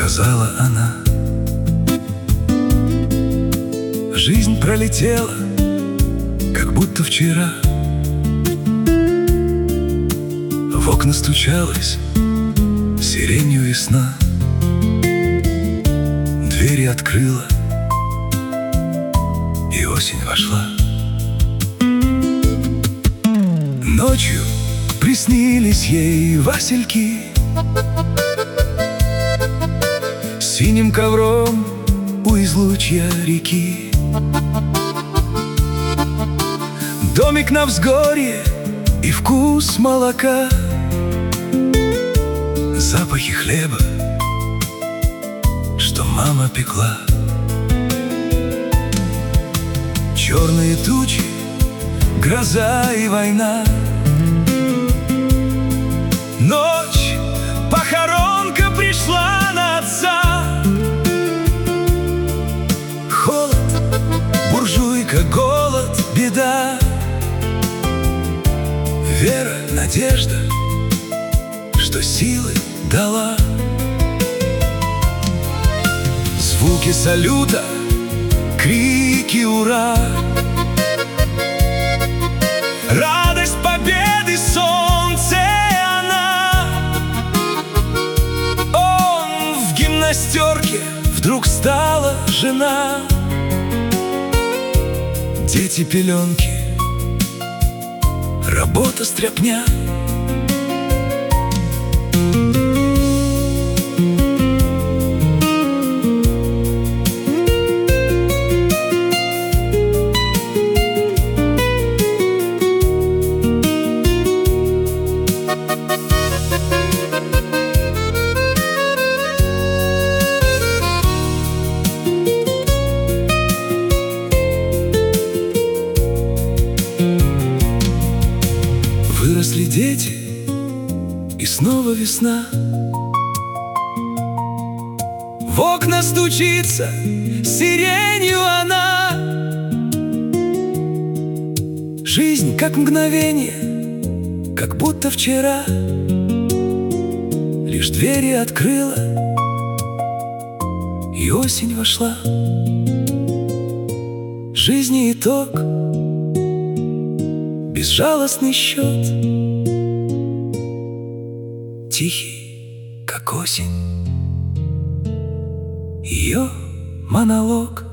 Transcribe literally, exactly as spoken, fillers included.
сказала она. Жизнь пролетела, как будто вчера. В окна стучалась сиренью весна. Двери открыла, и осень вошла. Ночью приснились ей васильки синим ковром у излучья реки. Домик на взгорье и вкус молока, запахи хлеба, что мама пекла. Черные тучи, гроза и война. Ночь, похоронка пришла на отца. Холод, буржуйка, голод, беда. Вера, надежда, что силы дала. Звуки салюта, крики ура. Радость победы, солнце она. Он в гимнастерке, вдруг стала жена. Дети пеленки, работа стряпня. Выросли дети, и снова весна. В окна стучится сиренью она. Жизнь как мгновение, как будто вчера. Лишь двери открыла, и осень вошла. Жизни итог, безжалостный счет, тихий, как осень, ее монолог.